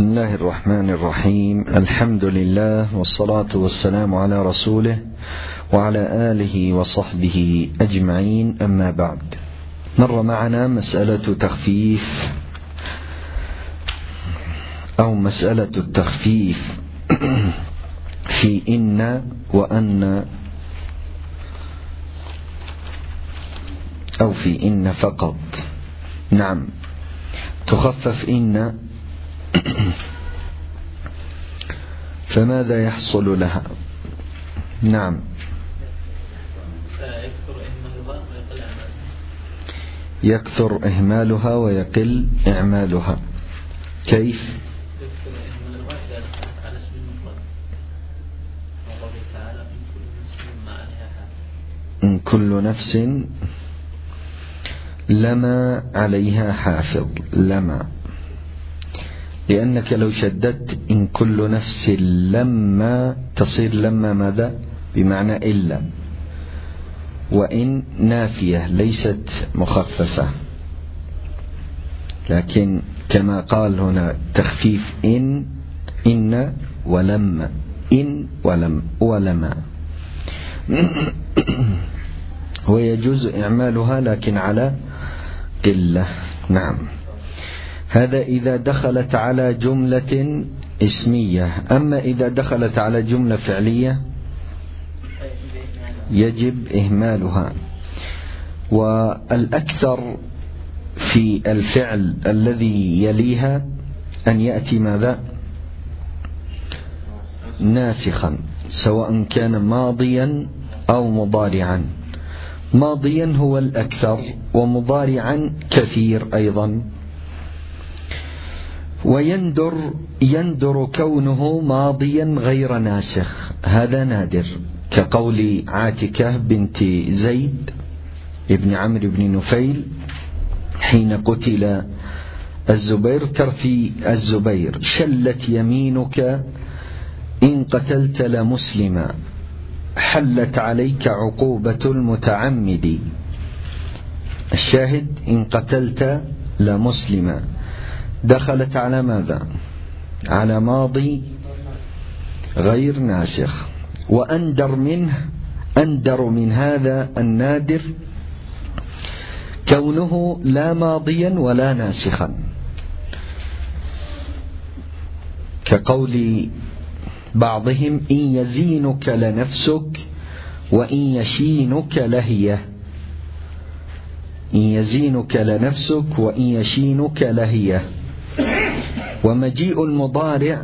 بسم الله الرحمن الرحيم. الحمد لله والصلاة والسلام على رسوله وعلى آله وصحبه أجمعين، أما بعد. مر معنا مسألة تخفيف أو مسألة التخفيف في إن وأن أو في إن فقط. نعم، تخفف إن، فماذا يحصل لها؟ نعم، يكثر إهمالها ويقل إعمالها. كيف؟ يكثر إهمالها إذا دخلت على اسم المفرد، وقوله تعالى إن كل نفس لما عليها حافظ. لما، لأنك لو شددت إن كل نفس لما تصير لما ماذا؟ بمعنى إلا، وإن نافية ليست مخففة، لكن كما قال هنا تخفيف إن ولما، إن ولما ويجوز إعمالها لكن على قلة. نعم، هذا إذا دخلت على جملة اسمية. أما إذا دخلت على جملة فعلية يجب إهمالها. والأكثر في الفعل الذي يليها أن يأتي ماذا؟ ناسخا، سواء كان ماضيا أو مضارعا. ماضيا هو الأكثر، ومضارعا كثير أيضا. ويندر كونه ماضيا غير ناسخ، هذا نادر، كقول عاتكة بنت زيد ابن عمرو بن نفيل حين قتل الزبير، ترثي الزبير: شلت يمينك إن قتلت لمسلما، حلت عليك عقوبة المتعمد. الشاهد إن قتلت لمسلما دخلت على ماذا؟ على ماضي غير ناسخ. وأندر من هذا النادر كونه لا ماضيا ولا ناسخا، كقول بعضهم: إن يزينك لنفسك وإن يشينك لهيه. إن يزينك لنفسك وإن يشينك لهيه. ومجيء المضارع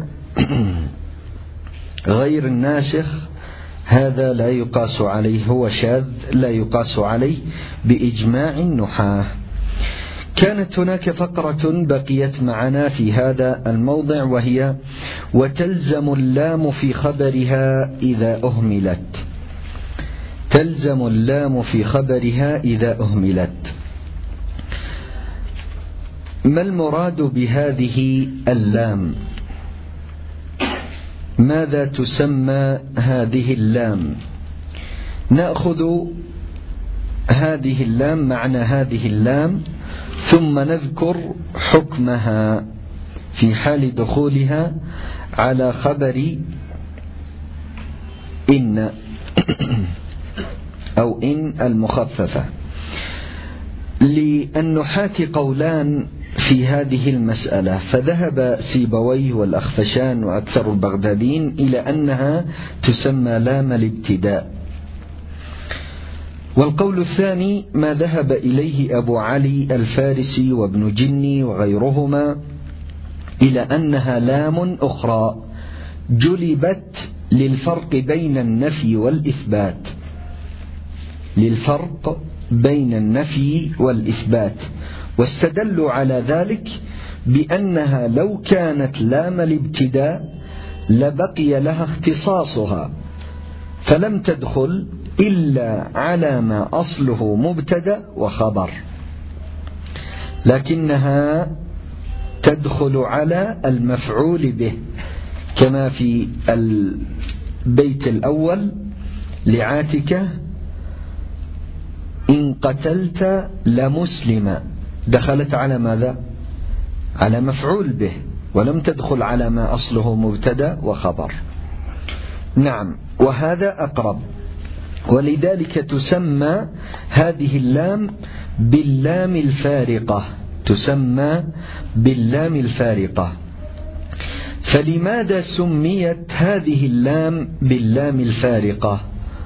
غير الناسخ هذا لا يقاس عليه، هو شاذ لا يقاس عليه بإجماع النحاة. كانت هناك فقرة بقيت معنا في هذا الموضع، وهي: وتلزم اللام في خبرها إذا أهملت. تلزم اللام في خبرها إذا أهملت. ما المراد بهذه اللام؟ ماذا تسمى هذه اللام؟ نأخذ هذه اللام، معنى هذه اللام، ثم نذكر حكمها في حال دخولها على خبر إن أو إن المخففة. للنحاة قولان في هذه المسألة، فذهب سيبويه والأخفشان وأكثر البغداديين إلى أنها تسمى لام الابتداء. والقول الثاني ما ذهب إليه أبو علي الفارسي وابن جني وغيرهما، إلى أنها لام أخرى جلبت للفرق بين النفي والإثبات. للفرق بين النفي والإثبات. واستدلوا على ذلك بأنها لو كانت لام الابتداء لبقي لها اختصاصها، فلم تدخل إلا على ما أصله مبتدأ وخبر، لكنها تدخل على المفعول به، كما في البيت الأول لعاتكة: إن قتلت لمسلما، دخلت على ماذا؟ على مفعول به، ولم تدخل على ما أصله مبتدأ وخبر. نعم، وهذا أقرب. ولذلك تسمى هذه اللام باللام الفارقة، تسمى باللام الفارقة. فلماذا سميت هذه اللام باللام الفارقة؟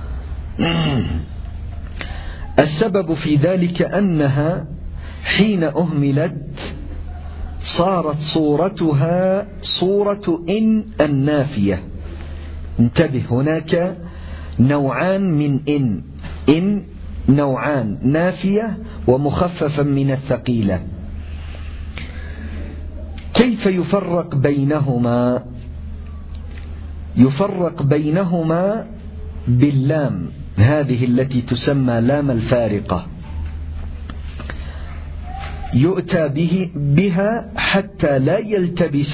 السبب في ذلك أنها حين أهملت صارت صورتها صورة إن النافية. انتبه، هناك نوعان من إن نوعان، نافية ومخففا من الثقيلة. كيف يفرق بينهما؟ يفرق بينهما باللام هذه التي تسمى لام الفارقة، يؤتى بها حتى لا يلتبس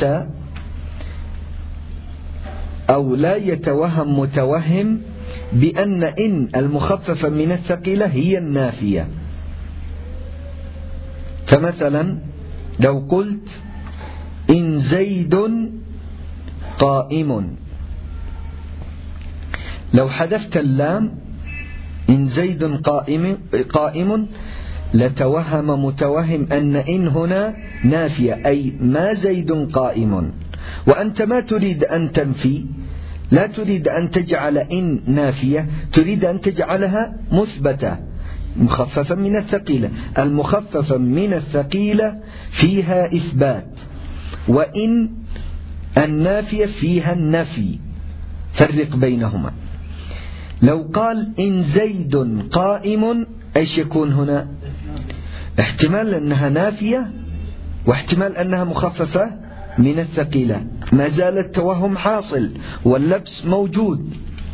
أو لا يتوهم متوهم بأن إن المخففة من الثقيلة هي النافية. فمثلا لو قلت إن زيد قائم، لو حذفت اللام إن زيد قائم لتوهم متوهم أن إن هنا نافية، أي ما زيد قائم، وأنت ما تريد أن تنفي، لا تريد أن تجعل إن نافية، تريد أن تجعلها مثبتة مخففة من الثقيلة. المخففة من الثقيلة فيها إثبات، وإن النافية فيها النفي. فرق بينهما. لو قال إن زيد قائم، إيش يكون هنا؟ احتمال أنها نافية واحتمال أنها مخففة من الثقيلة، ما زال التوهم حاصل واللبس موجود.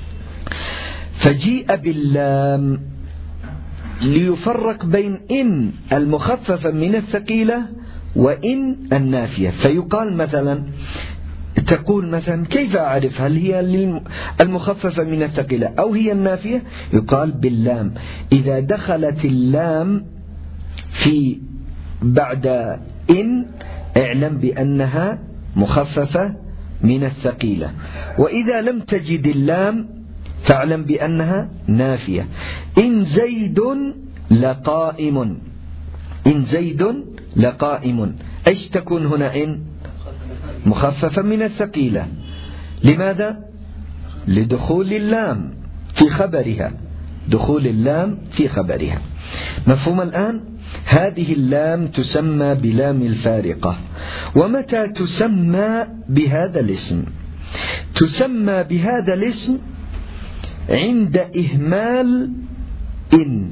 فجيء باللام ليفرق بين إن المخففة من الثقيلة وإن النافية. فيقال مثلا، تقول مثلا كيف أعرف هل هي المخففة من الثقيلة أو هي النافية؟ يقال باللام. إذا دخلت اللام في بعد إن اعلم بأنها مخففة من الثقيلة، وإذا لم تجد اللام فاعلم بأنها نافية. إن زيد لقائم، إن زيد لقائم، إيش تكون هنا؟ إن مخففة من الثقيلة. لماذا؟ لدخول اللام في خبرها، دخول اللام في خبرها. مفهوم الآن؟ هذه اللام تسمى بلام الفارقة. ومتى تسمى بهذا الاسم؟ تسمى بهذا الاسم عند إهمال إن،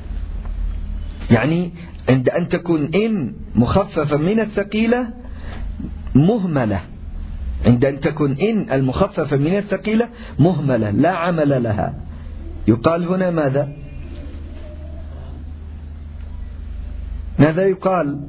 يعني عند أن تكون إن مخففة من الثقيلة مهملة، عند أن تكون إن المخففة من الثقيلة مهملة لا عمل لها، يقال هنا ماذا؟ ماذا يقال؟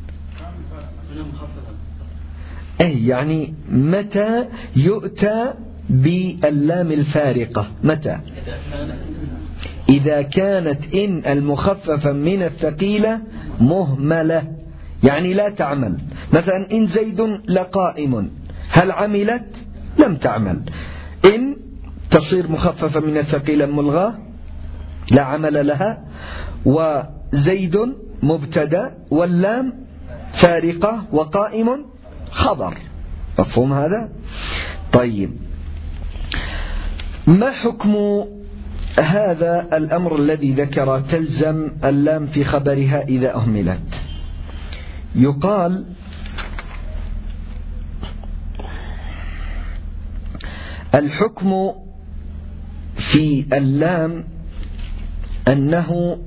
أي يعني متى يؤتى باللام الفارقة؟ متى؟ إذا كانت إن المخففة من الثقيلة مهملة، يعني لا تعمل. مثلا إن زيد لقائم، هل عملت؟ لم تعمل. إن تصير مخففة من الثقيلة ملغاة لا عمل لها، وزيد مبتدأ واللام فارقة وقائم خبر. مفهوم هذا؟ طيب، ما حكم هذا الأمر الذي ذكر تلزم اللام في خبرها إذا أهملت؟ يقال الحكم في اللام أنه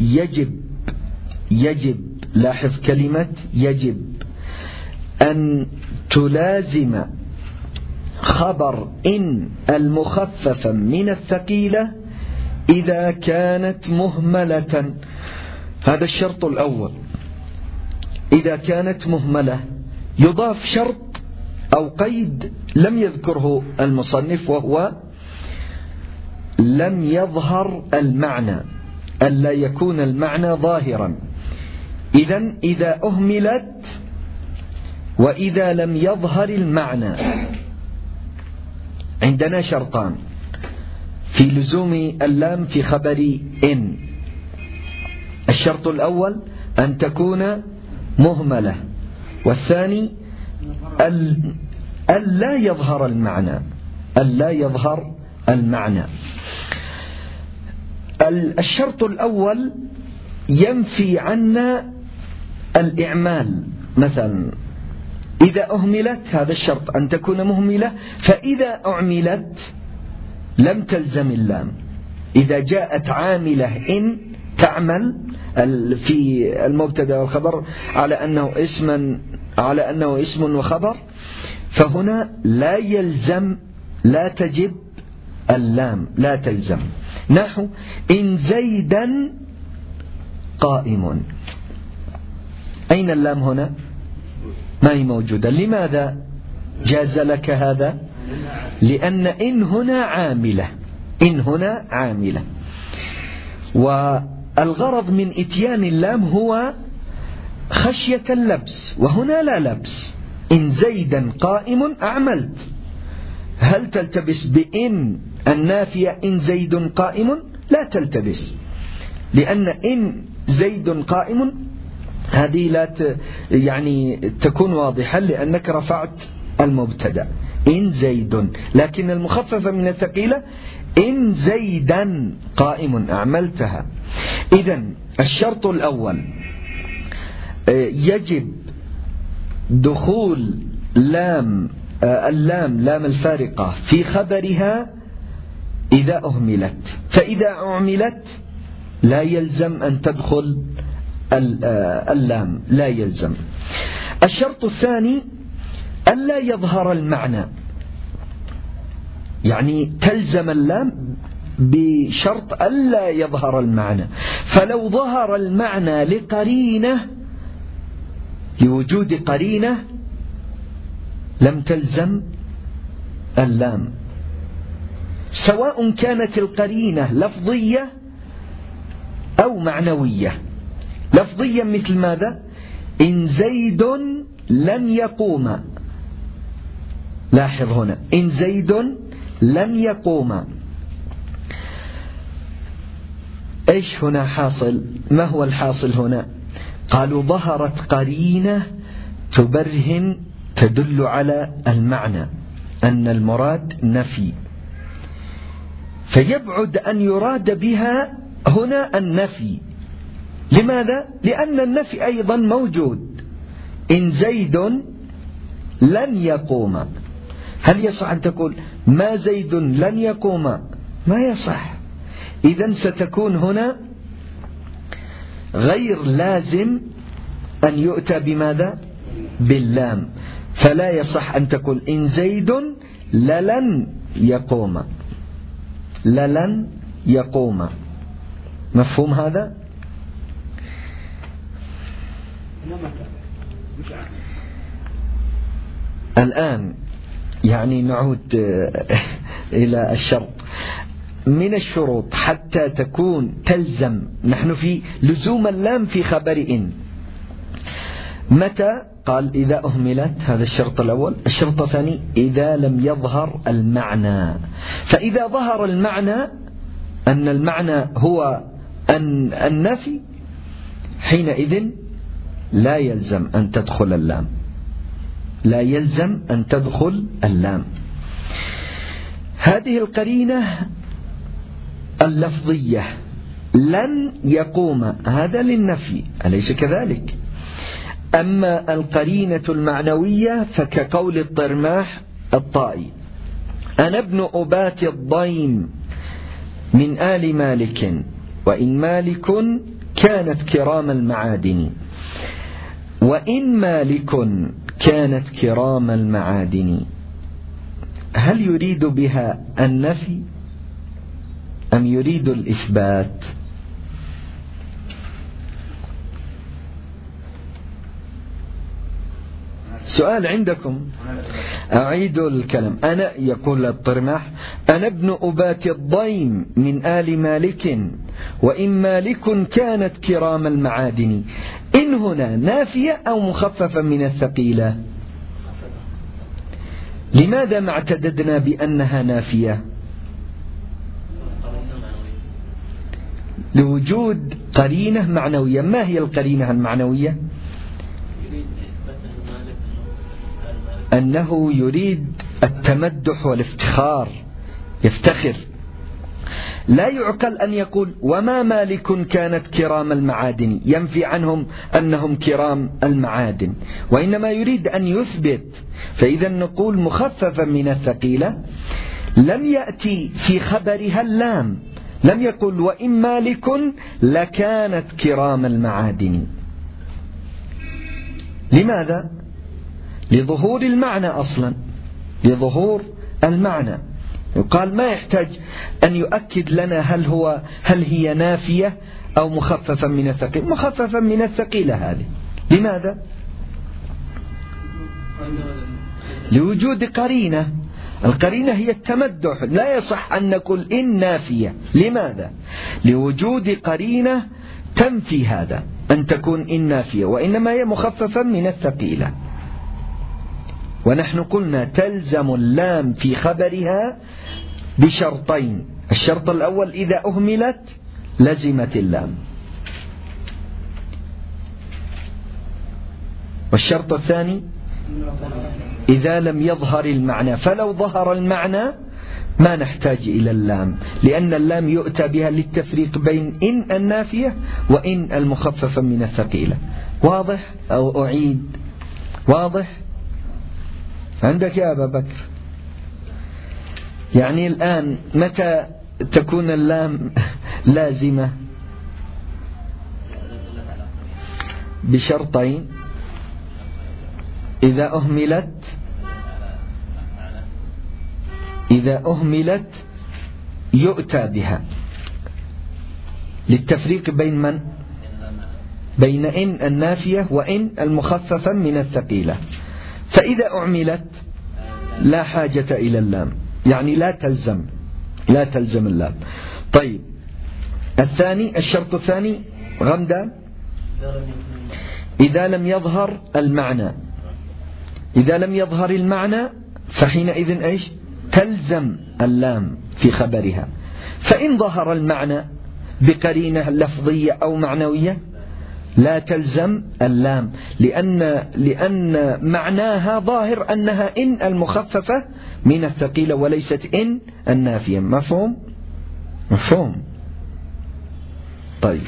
يجب لاحظ كلمة يجب أن تلازم خبر إن المخففة من الثقيلة إذا كانت مهملة. هذا الشرط الأول. إذا كانت مهملة يضاف شرط أو قيد لم يذكره المصنف، وهو لم يظهر المعنى، ألا يكون المعنى ظاهرا. إذن إذا أهملت وإذا لم يظهر المعنى. عندنا شرطان في لزوم اللام في خبر إن. الشرط الأول أن تكون مهملة، والثاني ألا يظهر المعنى، ألا يظهر المعنى. الشرط الأول ينفي عنا الإعمال. مثلا إذا أهملت، هذا الشرط أن تكون مهملة، فإذا أعملت لم تلزم اللام. إذا جاءت عاملة إن تعمل في المبتدأ والخبر على أنه اسم وخبر، فهنا لا يلزم، لا تجب اللام، لا تلزم. نحو إن زيدا قائم، أين اللام هنا؟ ما هي موجودة. لماذا جاز لك هذا؟ لأن إن هنا عاملة، إن هنا عاملة، والغرض من إتيان اللام هو خشية اللبس، وهنا لا لبس. إن زيدا قائم أعملت، هل تلتبس بإن النافية إن زيد قائم؟ لا تلتبس، لأن إن زيد قائم هذه لا يعني تكون واضحة لأنك رفعت المبتدأ إن زيد. لكن المخففة من الثقيلة إن زيدا قائم أعملتها. إذن الشرط الأول يجب دخول اللام الفارقة في خبرها إذا أهملت، فإذا أعملت لا يلزم أن تدخل اللام، لا يلزم. الشرط الثاني ألا يظهر المعنى، يعني تلزم اللام بشرط ألا يظهر المعنى. فلو ظهر المعنى لقرينة، لوجود قرينة، لم تلزم اللام، سواء كانت القرينة لفظية أو معنوية. لفظيا مثل ماذا؟ إن زيد لن يقوم. لاحظ هنا إن زيد لن يقوم. إيش هنا حاصل؟ ما هو الحاصل هنا؟ قالوا ظهرت قرينة تبرهن، تدل على المعنى أن المراد نفي، فيبعد أن يراد بها هنا النفي. لماذا؟ لأن النفي أيضا موجود. إن زيد لن يقوم، هل يصح أن تقول ما زيد لن يقوم؟ ما يصح. إذن ستكون هنا غير لازم أن يؤتى بماذا؟ باللام. فلا يصح أن تقول إن زيد لن يقوم، لن يقوم. مفهوم هذا؟ الآن يعني نعود إلى الشرط. من الشروط حتى تكون تلزم، نحن في لزوم اللام في خبر إن. متى؟ قال إذا أهملت، هذا الشرط الأول. الشرط الثاني إذا لم يظهر المعنى. فإذا ظهر المعنى أن المعنى هو النفي، حينئذ لا يلزم أن تدخل اللام، لا يلزم أن تدخل اللام. هذه القرينة اللفظية لن يقوم، هذا للنفي، أليس كذلك؟ أما القرينة المعنوية فكقول الطرماح الطائي: أنا ابن أبات الضيم من آل مالك، وإن مالك كانت كرام المعادن، وإن مالك كانت كرام المعادن. هل يريد بها النفي أم يريد الإثبات؟ سؤال عندكم، أعيد الكلام. أنا، يقول الطرماح: أنا ابن أبات الضيم من آل مالك، وإن مالك كانت كرام المعادن. إن هنا نافية أو مخففة من الثقيلة؟ لماذا ما اعتددنا بأنها نافية؟ لوجود قرينة معنوية. ما هي القرينة المعنوية؟ أنه يريد التمدح والافتخار، يفتخر. لا يعقل أن يقول وما مالك كانت كرام المعادن، ينفي عنهم أنهم كرام المعادن، وإنما يريد أن يثبت. فإذا نقول مخففا من الثقيلة لم يأتي في خبرها اللام، لم يقل وإن مالك لكانت كرام المعادن. لماذا؟ لظهور المعنى أصلا، لظهور المعنى. يقال ما يحتاج أن يؤكد لنا هل هي نافية أو مخففا من الثقيلة. مخففا من الثقيلة هذه. لماذا؟ لوجود قرينة. القرينة هي التمدح. لا يصح أن نقول إن نافية. لماذا؟ لوجود قرينة تنفي هذا، أن تكون إن نافية، وإنما هي مخففا من الثقيلة. ونحن قلنا تلزم اللام في خبرها بشرطين. الشرط الأول إذا أهملت لزمت اللام، والشرط الثاني إذا لم يظهر المعنى. فلو ظهر المعنى ما نحتاج إلى اللام، لأن اللام يؤتى بها للتفريق بين إن النافية وإن المخففة من الثقيلة. واضح أو أعيد؟ واضح عندك يا أبا بكر؟ يعني الآن متى تكون اللام لازمة؟ بشرطين: إذا أهملت يؤتى بها للتفريق بين من؟ بين إن النافية وإن المخففة من الثقيلة. فإذا أعملت لا حاجة إلى اللام، يعني لا تلزم اللام. طيب الثاني، الشرط الثاني غمدا: إذا لم يظهر المعنى. إذا لم يظهر المعنى فحينئذ إيش؟ تلزم اللام في خبرها. فإن ظهر المعنى بقرينة لفظية أو معنوية لا تلزم اللام، لأن معناها ظاهر أنها إن المخففة من الثقيلة وليست إن النافية. مفهوم؟ طيب،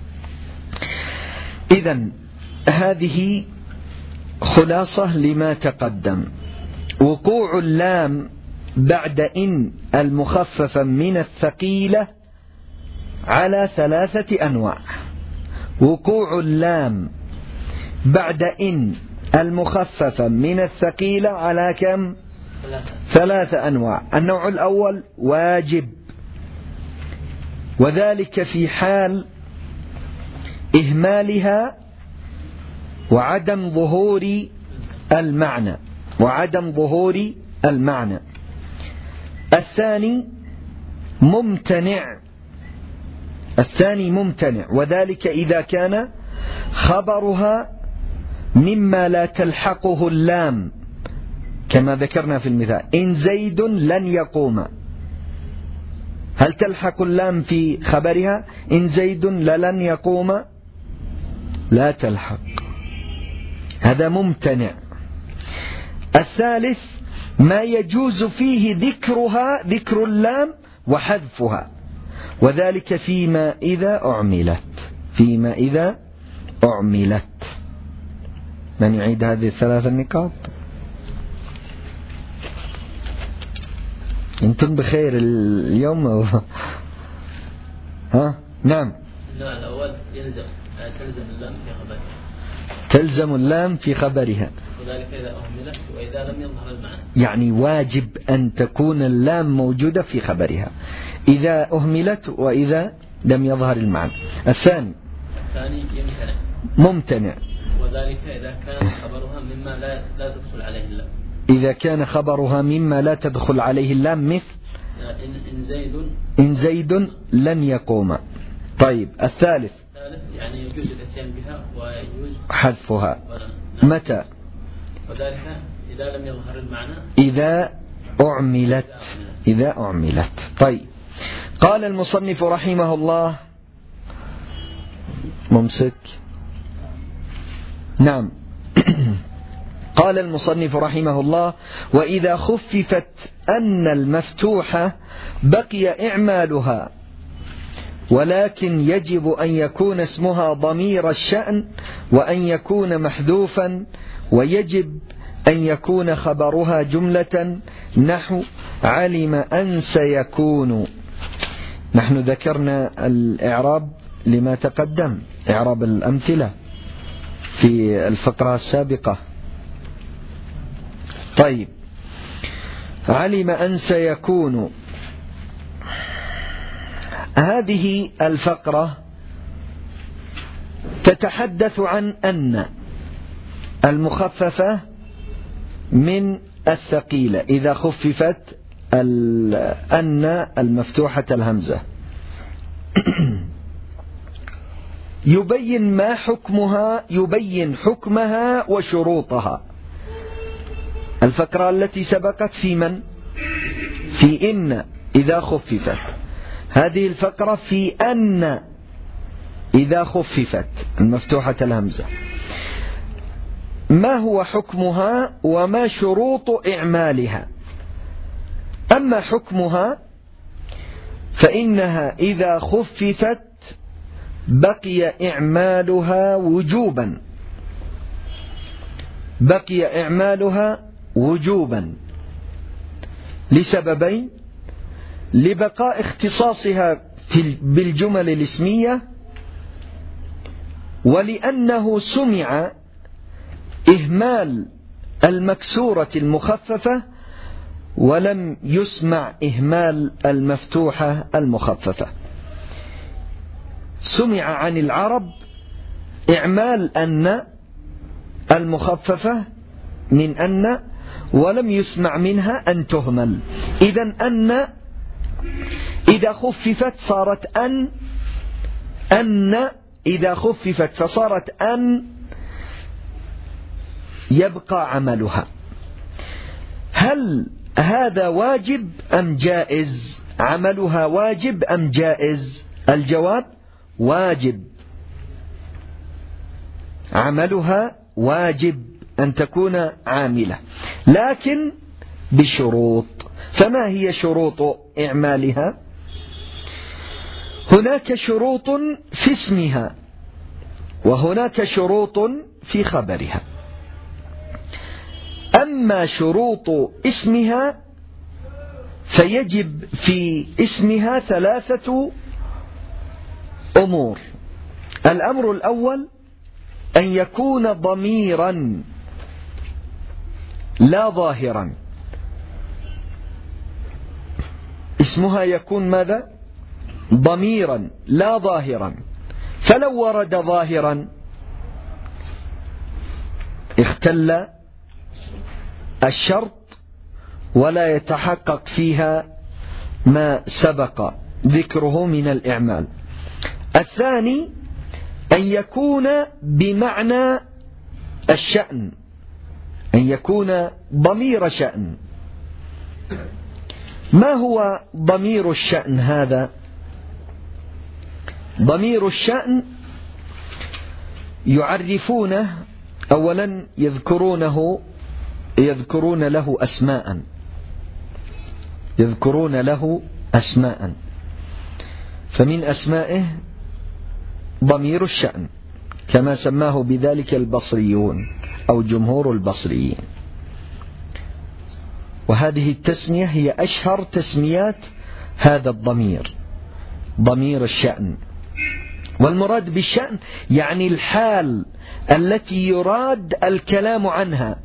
إذن هذه خلاصة لما تقدم. وقوع اللام بعد إن المخففة من الثقيلة على 3 أنواع. وقوع اللام بعد إن المخففة من الثقيلة على كم؟ 3 أنواع. النوع الأول واجب، وذلك في حال إهمالها وعدم ظهور المعنى. الثاني ممتنع، وذلك إذا كان خبرها مما لا تلحقه اللام، كما ذكرنا في المثال: إن زيد لن يقوم. هل تلحق اللام في خبرها؟ إن زيد لن يقوم، لا تلحق، هذا ممتنع. الثالث ما يجوز فيه ذكر اللام وحذفها، وذلك فيما إذا أعملت. من يعيد هذه 3 النقاط؟ أنتم بخير اليوم؟ ها؟ نعم. النوع الأول تلزم اللام في خبرها، وذلك إذا أهملت وإذا لم يظهر المعنى. يعني واجب أن تكون اللام موجودة في خبرها إذا أهملت وإذا لم يظهر المعنى. الثاني ممتنع، وذلك إذا كان خبرها مما لا تدخل عليه اللام. إذا كان خبرها مما لا تدخل عليه اللام، مثل إن زيد لن يقوم. طيب الثالث يعني يجوز الاتيان بها ويجوز حذفها. متى؟ وذلك إذا لم يظهر المعنى إذا أعملت. طيب، قال المصنف رحمه الله ممسك. نعم. قال المصنف رحمه الله: وإذا خففت أن المفتوحة بقي إعمالها، ولكن يجب أن يكون اسمها ضمير الشأن وأن يكون محذوفا، ويجب أن يكون خبرها جملة نحو علم أن سيكون. نحن ذكرنا الإعراب لما تقدم، إعراب الأمثلة في الفقرة السابقة. طيب، علم أن سيكون، هذه الفقرة تتحدث عن أن المخففة من الثقيلة إذا خففت أن المفتوحة الهمزة. يبين ما حكمها، يبين حكمها وشروطها. الفقرة التي سبقت في من؟ في إن إذا خففت. هذه الفقرة في أن إذا خففت المفتوحة الهمزة. ما هو حكمها وما شروط إعمالها؟ أما حكمها فإنها إذا خففت بقي إعمالها وجوبا، بقي إعمالها وجوبا لسببين: لبقاء اختصاصها بالجمل الاسمية، ولأنه سمع إهمال المكسورة المخففة ولم يسمع إهمال المفتوحة المخففة. سمع عن العرب إعمال أن المخففة من أن، ولم يسمع منها أن تهمل. إذن أن إذا خففت صارت أن إذا خففت فصارت أن يبقى عملها. هل هذا واجب أم جائز؟ عملها واجب أم جائز؟ الجواب واجب، عملها واجب أن تكون عاملة، لكن بشروط. فما هي شروط إعمالها؟ هناك شروط في اسمها وهناك شروط في خبرها. أما شروط اسمها فيجب في اسمها 3 أمور. الأمر الأول أن يكون ضميرا لا ظاهرا. اسمها يكون ماذا؟ ضميرا لا ظاهرا. فلو ورد ظاهرا اختل الشرط ولا يتحقق فيها ما سبق ذكره من الإعمال. الثاني أن يكون بمعنى الشأن، أن يكون ضمير شأن. ما هو ضمير الشأن هذا؟ ضمير الشأن يعرفونه أولا، يذكرون له أسماء، يذكرون له أسماء. فمن أسمائه ضمير الشأن كما سماه بذلك البصريون أو جمهور البصريين. وهذه التسمية هي أشهر تسميات هذا الضمير، ضمير الشأن. والمراد بالشأن يعني الحال التي يراد الكلام عنها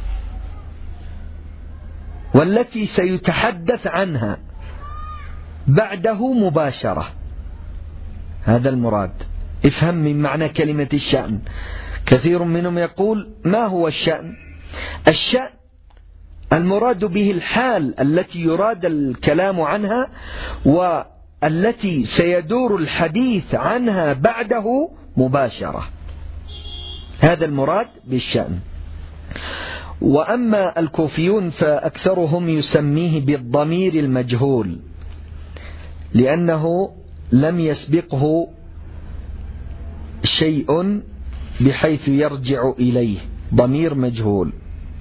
والتي سيتحدث عنها بعده مباشرة. هذا المراد. افهم من معنى كلمة الشأن. كثير منهم يقول: ما هو الشأن؟ الشأن المراد به الحال التي يراد الكلام عنها والتي سيدور الحديث عنها بعده مباشرة. هذا المراد بالشأن. وأما الكوفيون فأكثرهم يسميه بالضمير المجهول، لأنه لم يسبقه شيء بحيث يرجع إليه، ضمير مجهول.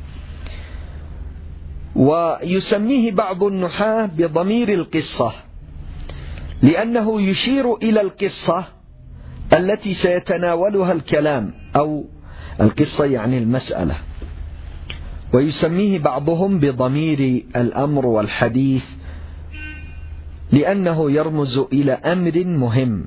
ويسميه بعض النحاة بضمير القصة، لأنه يشير إلى القصة التي سيتناولها الكلام، أو القصة يعني المسألة. ويسميه بعضهم بضمير الأمر والحديث، لأنه يرمز إلى أمر مهم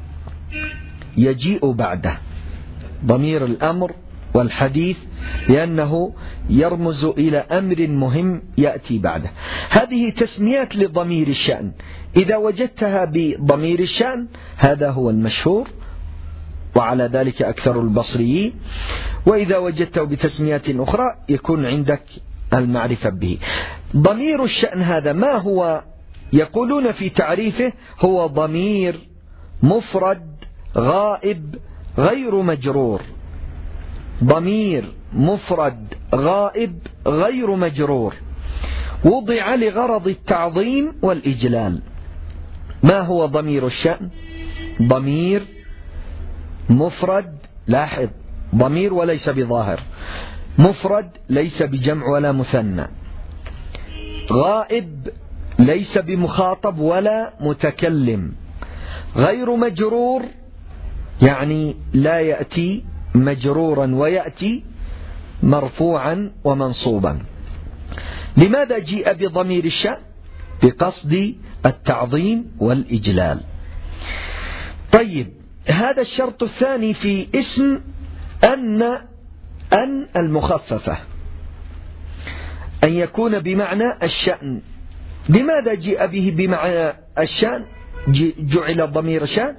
يجيء بعده. ضمير الأمر والحديث لأنه يرمز إلى أمر مهم يأتي بعده. هذه تسميات لضمير الشأن، إذا وجدتها بضمير الشأن هذا هو المشهور، وعلى ذلك أكثر البصريين، وإذا وجدته بتسميات أخرى يكون عندك المعرفة به. ضمير الشأن هذا ما هو؟ يقولون في تعريفه هو ضمير مفرد غائب غير مجرور. ضمير مفرد غائب غير مجرور وضع لغرض التعظيم والإجلال. ما هو ضمير الشأن؟ ضمير مفرد، لاحظ ضمير وليس بظاهر، مفرد ليس بجمع ولا مثنى، غائب ليس بمخاطب ولا متكلم، غير مجرور يعني لا يأتي مجرورا ويأتي مرفوعا ومنصوبا. لماذا جيء بضمير الشأن؟ بقصد التعظيم والإجلال. طيب، هذا الشرط الثاني في اسم أن المخففة، أن يكون بمعنى الشأن. لماذا جيء به بمعنى الشأن؟ جعل ضمير شأن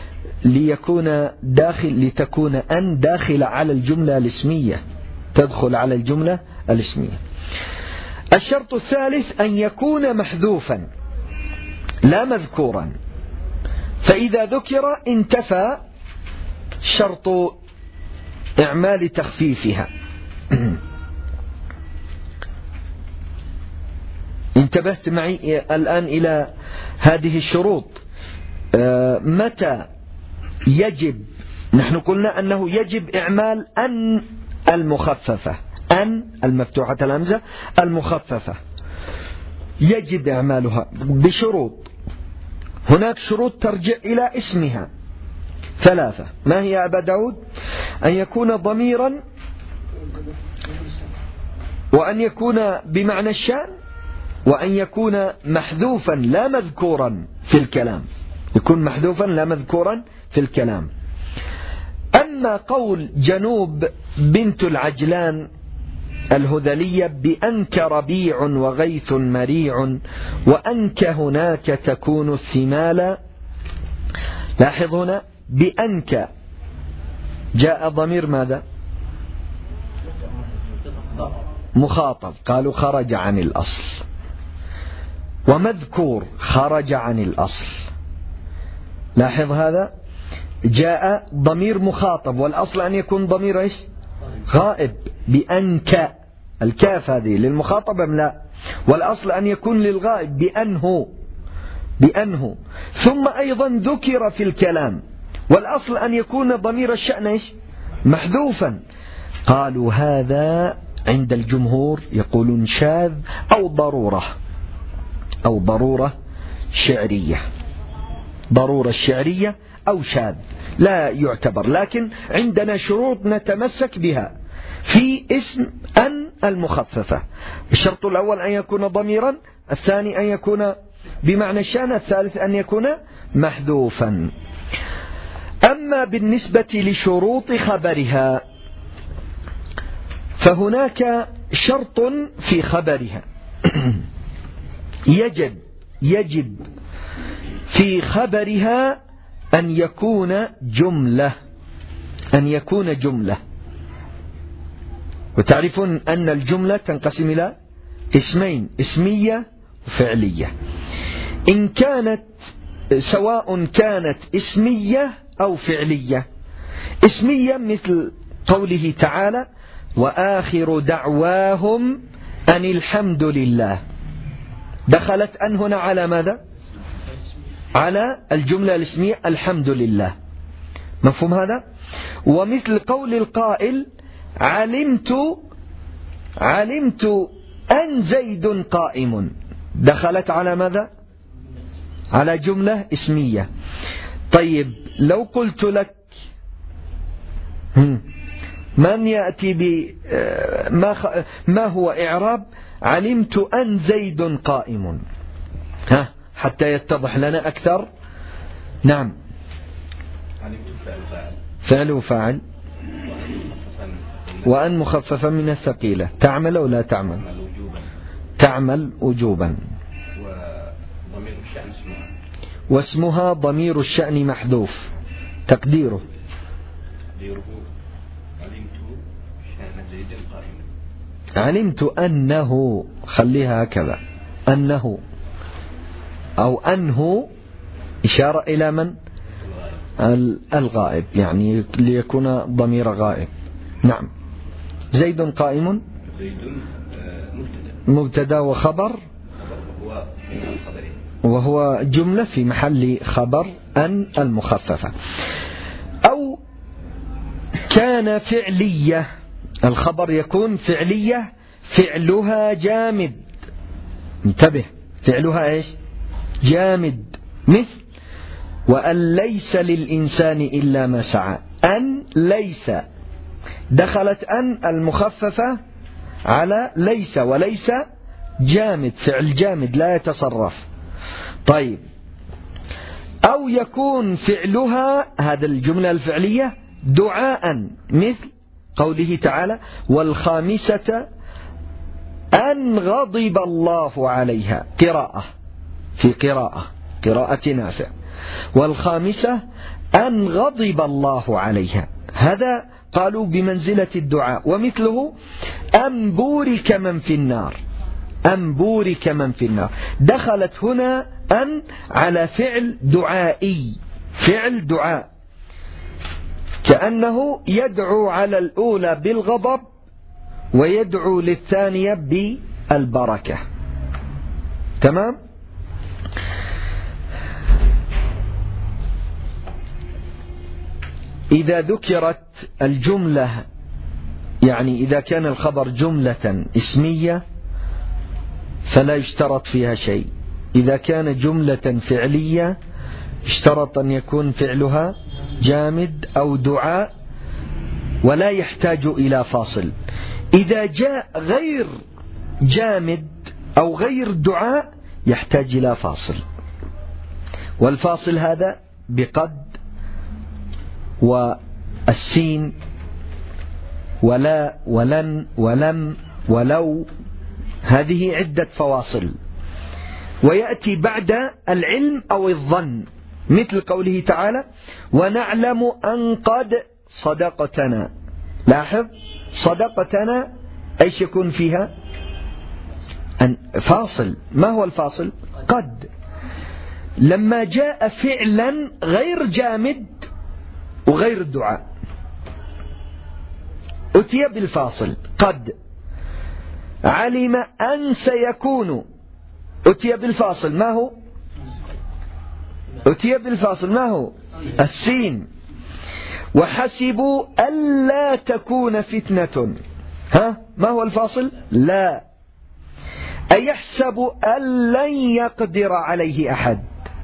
لتكون أن داخل على الجملة الاسمية، تدخل على الجملة الاسمية. الشرط الثالث أن يكون محذوفا لا مذكورا، فإذا ذكر انتفى شرط إعمال تخفيفها. انتبهت معي الآن إلى هذه الشروط. متى يجب؟ نحن قلنا أنه يجب إعمال أن المخففة، أن المفتوحة الهمزة المخففة يجب إعمالها بشروط. هناك شروط ترجع إلى اسمها 3. ما هي أبا داود؟ أن يكون ضميرا، وأن يكون بمعنى الشأن، وأن يكون محذوفا لا مذكورا في الكلام، يكون محذوفا لا مذكورا في الكلام. أما قول جنوب بنت العجلان الهذلية بأنك ربيع وغيث مريع وأنك هناك تكون الثمال، لاحظ هنا بأنك جاء ضمير ماذا؟ مخاطب، قالوا خرج عن الأصل، ومذكور خرج عن الأصل. لاحظ هذا، جاء ضمير مخاطب والأصل أن يكون ضمير إيش؟ غائب. بأنك، الكاف هذه للمخاطب أم لا؟ والأصل أن يكون للغائب بأنه. ثم أيضا ذكر في الكلام، والأصل أن يكون ضمير الشأن إيش؟ محذوفا. قالوا هذا عند الجمهور يقولون شاذ أو ضرورة شعرية، ضرورة شعرية أو شاذ لا يعتبر. لكن عندنا شروط نتمسك بها في اسم أن المخففة. الشرط الأول أن يكون ضميرا، الثاني أن يكون بمعنى الشأن، الثالث أن يكون محذوفا. أما بالنسبة لشروط خبرها فهناك شرط في خبرها يجب في خبرها أن يكون جملة. وتعرفون أن الجملة تنقسم إلى اسمين، اسمية وفعلية. إن كانت سواء كانت اسمية أو فعلية. اسمية مثل قوله تعالى وآخر دعواهم أن الحمد لله. دخلت أن هنا على ماذا؟ على الجملة الاسمية الحمد لله. مفهوم هذا؟ ومثل قول القائل علمت أن زيد قائم، دخلت على ماذا؟ على جملة اسمية. طيب لو قلت لك من يأتي ما هو إعراب علمت أن زيد قائم؟ حتى يتضح لنا أكثر. نعم. فعل وفاعل وأن مخففا من الثقيلة. تعمل أو لا تعمل؟ تعمل وجوبا. واسمها ضمير الشأن محذوف، تقديره علمت أنه، خليها هكذا، أنه أو أنه إشارة إلى من؟ الغائب، يعني ليكون ضمير غائب. نعم. زيد قائم مبتدا وخبر، وهو جملة في محل خبر أن المخففة. أو كان فعلية، الخبر يكون فعلية فعلها جامد. انتبه، فعلها إيش؟ جامد. مثل وأن ليس للإنسان إلا ما سعى. أن ليس، دخلت أن المخففة على ليس، وليس جامد، فعل جامد لا يتصرف. طيب، أو يكون فعلها، هذا الجملة الفعلية، دعاء، مثل قوله تعالى والخامسة أن غضب الله عليها، قراءة في قراءة نافع، والخامسة أن غضب الله عليها، هذا قالوا بمنزلة الدعاء. ومثله أن بورك من في النار، أن بورك من في النار، دخلت هنا أن على فعل دعائي، فعل دعاء، كأنه يدعو على الأولى بالغضب ويدعو للثانية بالبركة. تمام؟ إذا ذكرت الجملة، يعني إذا كان الخبر جملة اسمية فلا يشترط فيها شيء. إذا كان جملة فعلية اشترط أن يكون فعلها جامد أو دعاء ولا يحتاج إلى فاصل. إذا جاء غير جامد أو غير دعاء يحتاج إلى فاصل، والفاصل هذا بقد والسين ولا ولن ولم ولو، هذه عدة فواصل، ويأتي بعد العلم أو الظن، مثل قوله تعالى ونعلم أن قد صدقتنا. لاحظ صدقتنا أيش يكون فيها؟ أن فاصل. ما هو الفاصل؟ قد. لما جاء فعلا غير جامد وغير الدعاء أتي بالفاصل قد. علم أن سيكون أتي بالفاصل، ما هو؟ أتي بالفاصل، ما هو؟ السين. وحسبوا ألا تكون فتنة، ما هو الفاصل؟ لا. أيحسب أن لن يقدر عليه أحد؟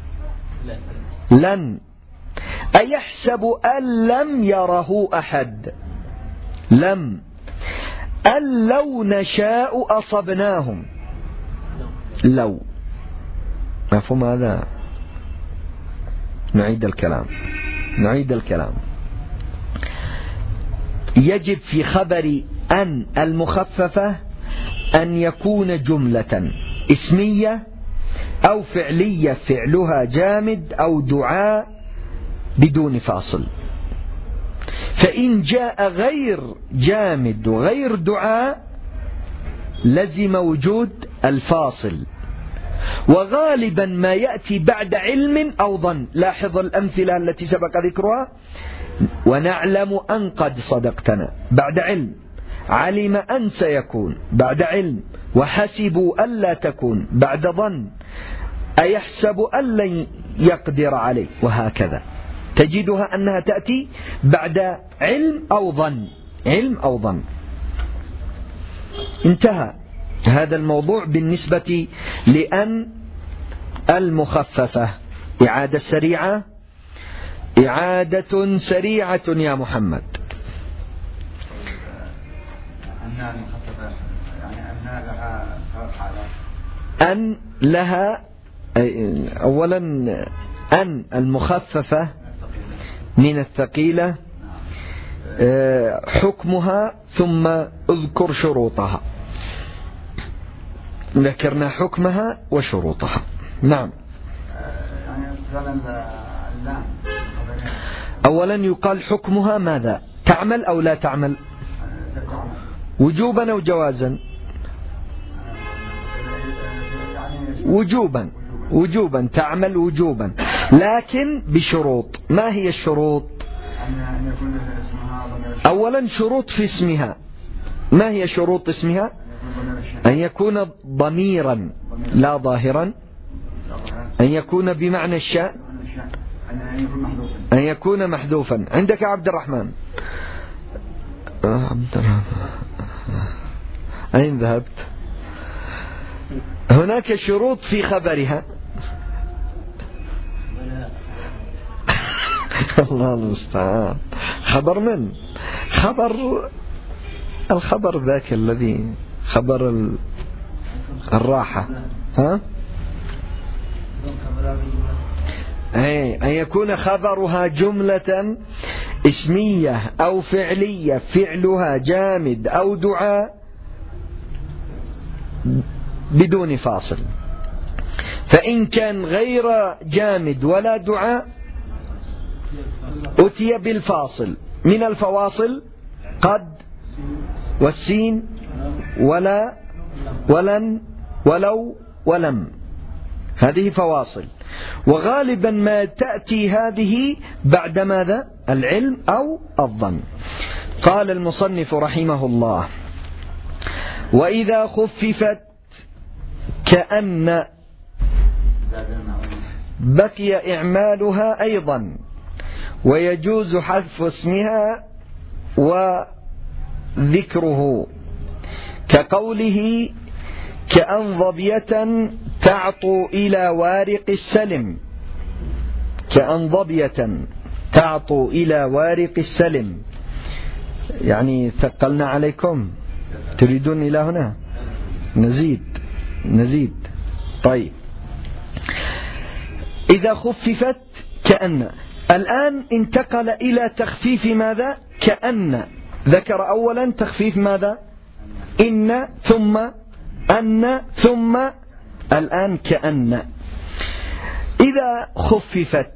لن. أيحسب أن لم يره أحد؟ لم. أن لو نشاء أصبناهم؟ لو. مفهوم هذا؟ نعيد الكلام. يجب في خبر أن المخففة أن يكون جملة اسمية أو فعلية فعلها جامد أو دعاء بدون فاصل. فإن جاء غير جامد وغير دعاء لزم وجود الفاصل، وغالبا ما يأتي بعد علم أو ظن. لاحظ الأمثلة التي سبق ذكرها، ونعلم أن قد صدقتنا، بعد علم. علم أن سيكون بعد علم، وحسبوا ألا تكون بعد ظن، أيحسب أن لن يقدر عليه، وهكذا تجدها أنها تأتي بعد علم أو ظن، علم أو ظن. انتهى هذا الموضوع بالنسبة لأن المخففة. إعادة سريعة، إعادة سريعة يا محمد. أن المخففة يعني أن لها حالات. أن لها أولا أن المخففة من الثقيلة حكمها، ثم اذكر شروطها. ذكرنا حكمها وشروطها. نعم. أولا يقال حكمها ماذا؟ تعمل أو لا تعمل؟ وجوبا أو جوازا؟ وجوبا. وجوبا، تعمل وجوبا، لكن بشروط. ما هي الشروط؟ أولا شروط في اسمها. ما هي شروط اسمها؟ أن يكون ضميرا لا ظاهرا، أن يكون بمعنى الشاء، أن يكون محذوفا. عندك عبد الرحمن. أين ذهبت؟ هناك شروط في خبرها. الله المستعان. خبر من؟ الخبر ذاك الذي خبر الراحة. ها؟ أن يكون خبرها جملة اسمية أو فعلية، فعلها جامد أو دعاء بدون فاصل. فإن كان غير جامد ولا دعاء أتي بالفاصل. من الفواصل قد والسين ولا ولن ولو ولم، هذه فواصل. وغالبا ما تأتي هذه بعد ماذا؟ العلم أو الظن. قال المصنف رحمه الله: وإذا خففت كأن بقي إعمالها أيضا، ويجوز حذف اسمها وذكره، كقوله: كأن ظبية تعطو إلى وارق السلم. كأن ظبية تعطو إلى وارق السلم. يعني ثقلنا عليكم، تريدون إلى هنا نزيد. طيب، إذا خففت كأن. الآن انتقل إلى تخفيف ماذا؟ كأن. ذكر أولا تخفيف ماذا؟ إن، ثم أن، ثم الآن كأن. إذا خففت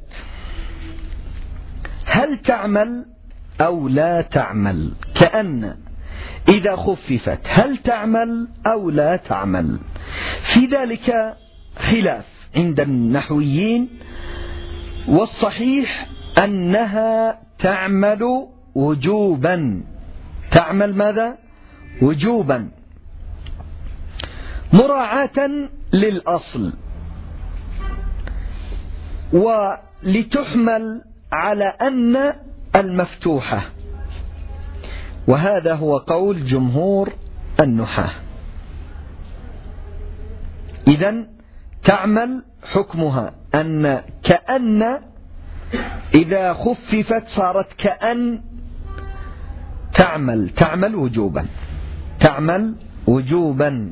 هل تعمل أو لا تعمل؟ كأن إذا خففت هل تعمل أو لا تعمل؟ في ذلك خلاف عند النحويين، والصحيح أنها تعمل وجوبا. تعمل ماذا؟ وجوبا، مراعاة للأصل، ولتحمل على أن المفتوحة. وهذا هو قول جمهور النحاة. إذن تعمل حكمها أن كأن إذا خففت صارت كأن تعمل وجوبا. تعمل وجوبا.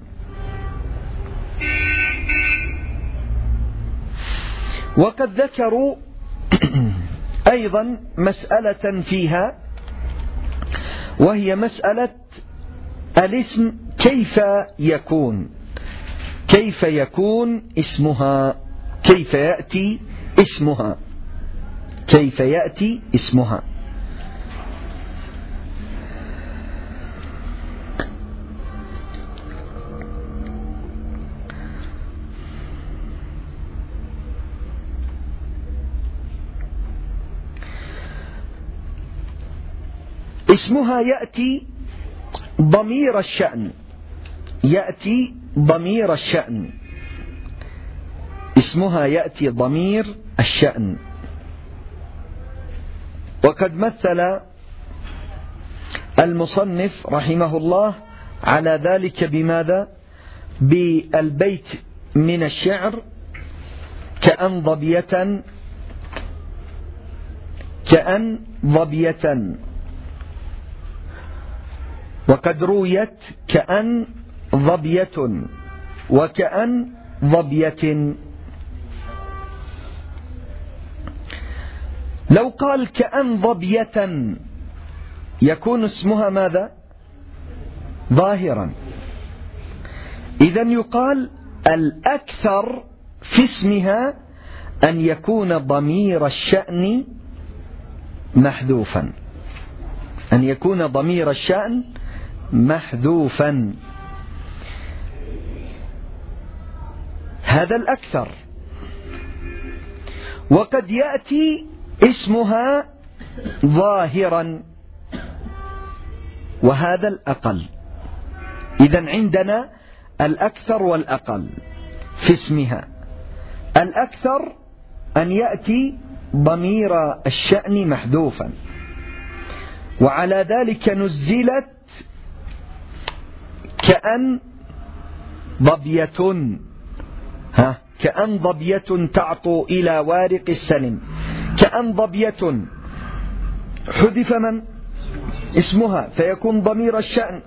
وقد ذكروا أيضا مسألة فيها، وهي مسألة الاسم كيف يكون اسمها، كيف يأتي اسمها. اسمها يأتي ضمير الشأن، يأتي ضمير الشأن، اسمها يأتي ضمير الشأن. وقد مثل المصنف رحمه الله على ذلك بماذا؟ بالبيت من الشعر: كأن ضبية كأن ضبية، وقد رويت كأن ضبية وكأن ضبية. لو قال كأن ضبية يكون اسمها ماذا؟ ظاهرا. إذن يقال الأكثر في اسمها أن يكون ضمير الشأن محذوفا، أن يكون ضمير الشأن محذوفا، هذا الأكثر. وقد يأتي اسمها ظاهرا، وهذا الأقل. إذن عندنا الأكثر والأقل في اسمها. الأكثر أن يأتي ضمير الشأن محذوفا، وعلى ذلك نزلت كأن ضبية، كأن ضبية تعطو إلى وارق السلم. كأن ضبية حذف من؟ اسمها، فيكون ضمير الشأن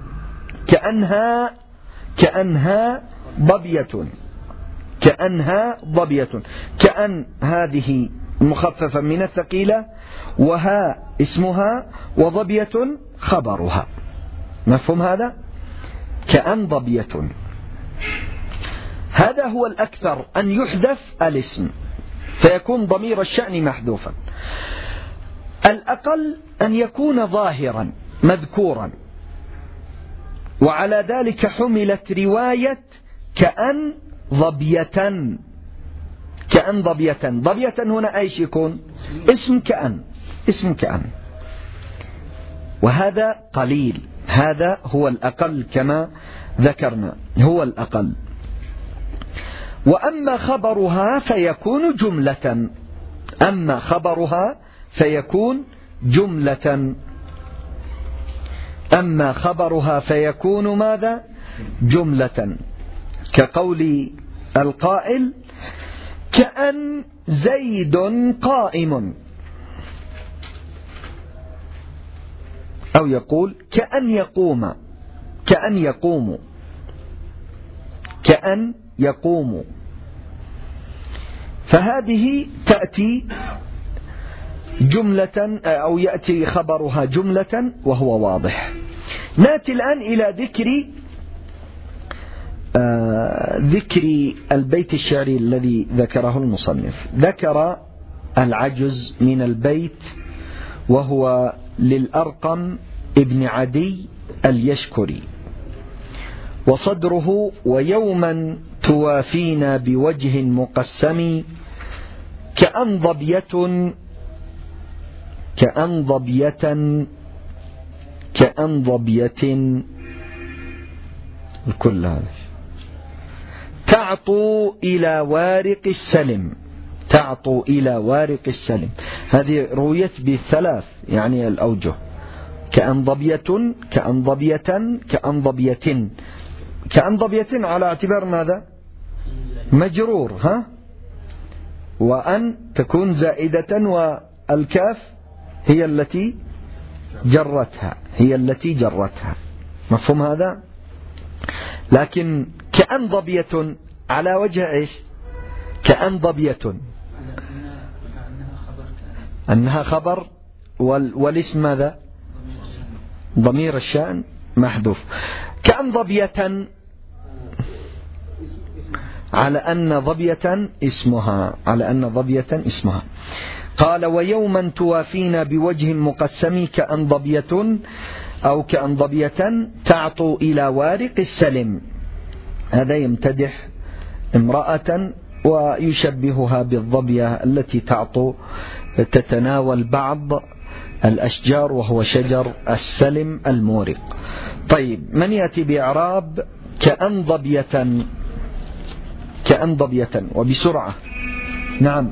كأنها ضبية، كأنها ضبية. كأن هذه مخففة من الثقيلة، وها اسمها، وضبية خبرها. مفهوم هذا؟ كأن ضبية. هذا هو الأكثر، أن يحذف الاسم فيكون ضمير الشأن محذوفا. الأقل أن يكون ظاهرا مذكورا، وعلى ذلك حملت رواية كأن ضبية. كأن ضبية، ضبية هنا أيش يكون؟ اسم كأن، اسم كأن. وهذا قليل، هذا هو الأقل كما ذكرنا، هو الأقل. وأما خبرها فيكون جملة، أما خبرها فيكون جملة، أما خبرها فيكون ماذا؟ جملة، كقول القائل: كأن زيد قائم، أو يقول كأن يقوم، كأن يقوم، كأن يقوم. فهذه تأتي جملة، أو يأتي خبرها جملة وهو واضح. نأتي الآن إلى ذكر البيت الشعري الذي ذكره المصنف. ذكر العجز من البيت، وهو للأرقم ابن عدي اليشكري، وصدره: ويوما توافينا بوجه مقسم، كأن ضبية كأن ضبية كأن ضبية، الكل هذا، تعطو إلى وارق السلم، تعطو إلى وارق السلم. هذه رويت بالثلاث، يعني الأوجه: كأن ضبية كأن ضبية كأن ضبية. كأن ضبية على اعتبار ماذا؟ مجرور، وأن تكون زائدة، والكاف هي التي جرتها، هي التي جرتها. مفهوم هذا؟ لكن كأن ضبية على وجه إيش؟ كأن ضبية أنها خبر، والاسم ماذا؟ ضمير الشأن محذوف. كأن ضبية على أن ضبية اسمها، على أن ضبية اسمها. قال: ويوما توافينا بوجه مقسم، كأن ضبية أو كأن ضبية تعطو إلى وارق السلم. هذا يمتدح امرأة ويشبهها بالضبية التي تعطو، تتناول بعض الأشجار وهو شجر السلم المورق. طيب، من يأتي بإعراب كأن ضبية وبسرعة؟ نعم.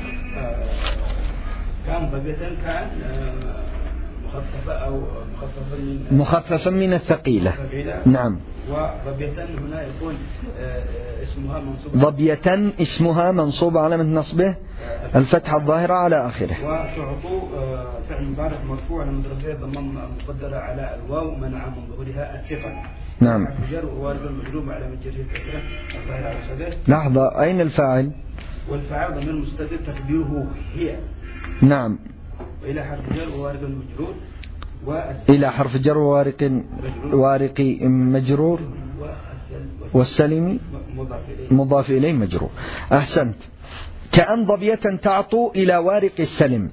كان ضبية كان مخففة أو مخففا من الثقيلة. نعم. وضبية هنا يكون اسمها منصوب. ضبية اسمها منصوب علامة نصبه الفتحة الظاهرة على آخره. وتعطوا فعل مضارع مرفوع لما ضربه ضمن مقدرة على الواو منع من ظهورها الثقل. نعم. جر ووارد المجروم على مجره الكسرة الظاهرة على سبيل. لحظة، أين الفاعل؟ والفاعل ضمير مستتر تقديره هي. نعم. وإلى حرف جر ووارد المجرور. إلى حرف جر وارق مجرور والسلم مضاف إليه مجرور. أحسنت. كأن ضبية تعطو إلى وارق السلم.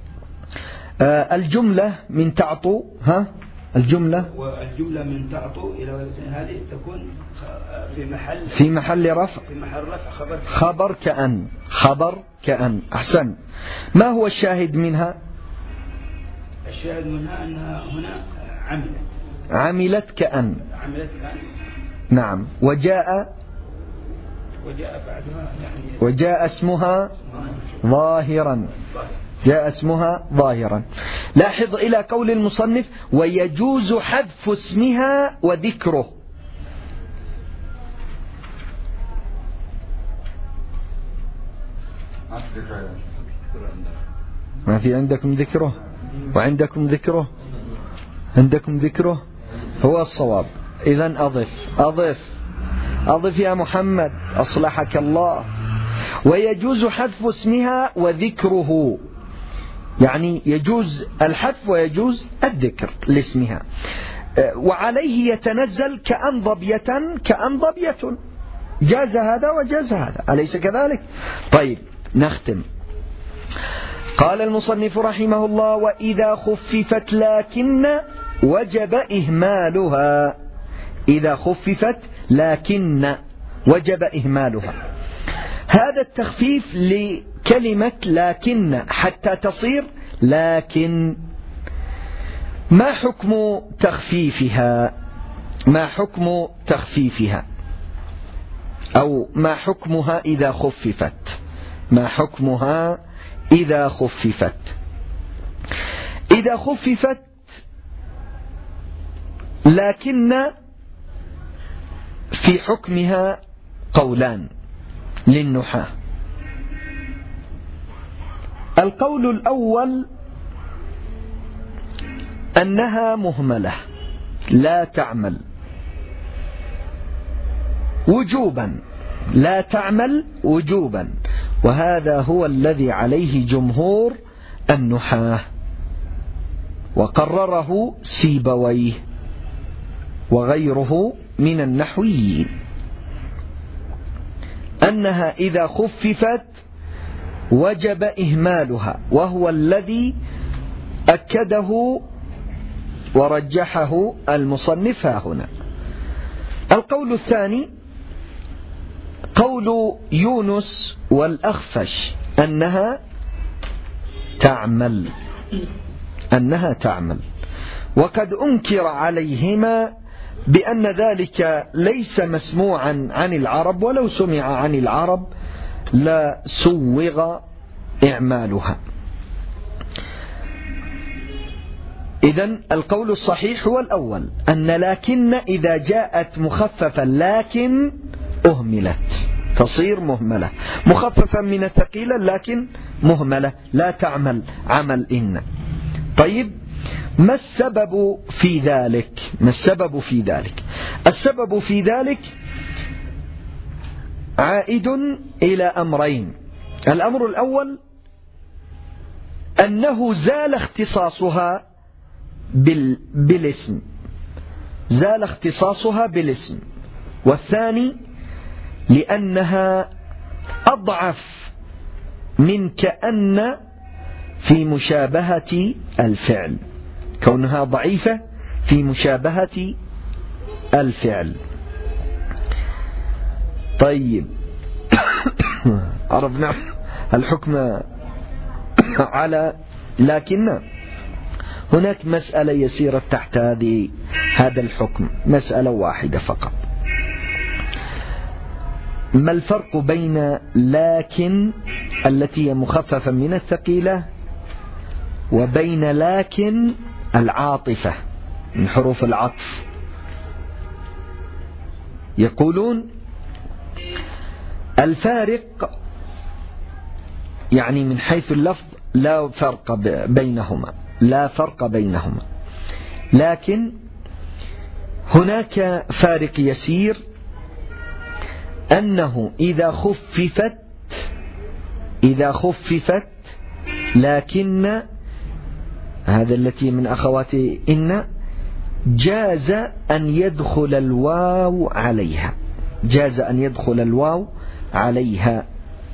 الجملة من تعطو الجملة من تعطو إلى وارق السلم هذه تكون في محل رفع خبر كأن. أحسن. ما هو الشاهد منها؟ الشاهد منها أنها هنا عملت كأن. نعم. وجاء بعدها يعني وجاء اسمها ظاهرا. لاحظ إلى قول المصنف ويجوز حذف اسمها وذكره. ما في عندكم ذكره وعندكم ذكره. عندكم ذكره هو الصواب. إذن أضف يا محمد أصلحك الله. ويجوز حذف اسمها وذكره، يعني يجوز الحذف ويجوز الذكر لاسمها. وعليه يتنزل كأن ضبية جاز هذا وجاز هذا، أليس كذلك؟ طيب، نختم. قال المصنف رحمه الله وإذا خففت لكن وجب إهمالها. إذا خففت لكن وجب إهمالها. هذا التخفيف لكلمة لكن حتى تصير لكن. ما حكم تخفيفها أو ما حكمها إذا خففت؟ إذا خففت لكن في حكمها قولان للنحاة. القول الأول أنها مهملة لا تعمل وجوبا، وهذا هو الذي عليه جمهور النحاة وقرره سيبويه وغيره من النحويين، أنها إذا خففت وجب إهمالها، وهو الذي أكده ورجحه المصنف هنا. القول الثاني قول يونس والأخفش أنها تعمل، وقد أنكر عليهما بأن ذلك ليس مسموعا عن العرب، ولو سمع عن العرب لسوغ إعمالها. إذن القول الصحيح هو الأول، أن لكن إذا جاءت مخففا لكن أهملت تصير مهملة، مخففا من الثقيلة لكن مهملة لا تعمل عمل إن. طيب، ما السبب في ذلك؟ السبب في ذلك عائد إلى أمرين. الأمر الأول أنه زال اختصاصها بالاسم، والثاني لأنها أضعف من كأن في مشابهة الفعل، كونها ضعيفة في مشابهة الفعل. طيب، عرفنا الحكم على لكن. هناك مسألة يسيرة تحت هذا الحكم، مسألة واحدة فقط. ما الفرق بين لكن التي هي مخففة من الثقيلة وبين لكن العاطفة من حروف العطف؟ يقولون الفارق يعني من حيث اللفظ لا فرق بينهما، لا فرق بينهما، لكن هناك فارق يسير أنه إذا خففت لكن هذا التي من أخوات إن جاز أن يدخل الواو عليها، جاز أن يدخل الواو عليها.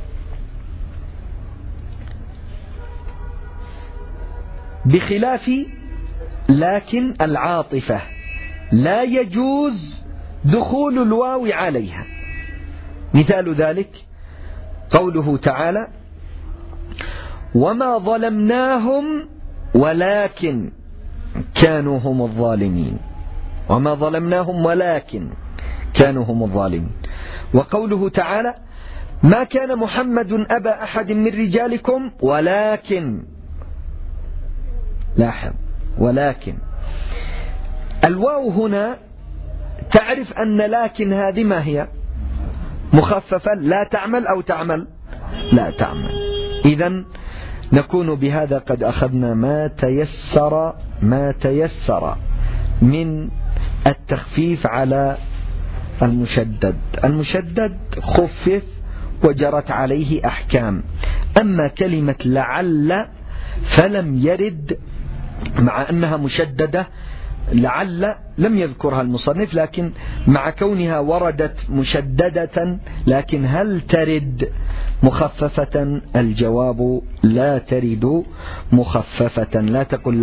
بخلاف لكن العاطفة لا يجوز دخول الواو عليها. مثال ذلك قوله تعالى وما ظلمناهم ولكن كانوا هم الظالمين، وما ظلمناهم ولكن كانوا هم الظالمين. وقوله تعالى ما كان محمد أبا أحد من رجالكم ولكن، لاحظ، ولكن الواو هنا تعرف أن لكن هذه ما هي؟ مخففة، لا تعمل أو تعمل؟ لا تعمل. إذن نكون بهذا قد أخذنا ما تيسر من التخفيف على المشدد. المشدد خفف وجرت عليه أحكام. أما كلمة لعل فلم يرد، مع أنها مشددة، لعل لم يذكرها المصنف، لكن مع كونها وردت مشددة، لكن هل ترد مخففة؟ الجواب لا ترد مخففة. لا تقل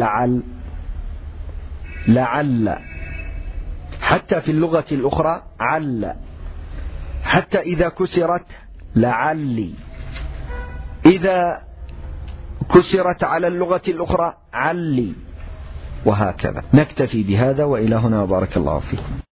لعل، حتى في اللغة الأخرى عل، حتى إذا كسرت لعلي، إذا كسرت على اللغة الأخرى علي، وهكذا. نكتفي بهذا، وإلى هنا، وبارك الله فيكم.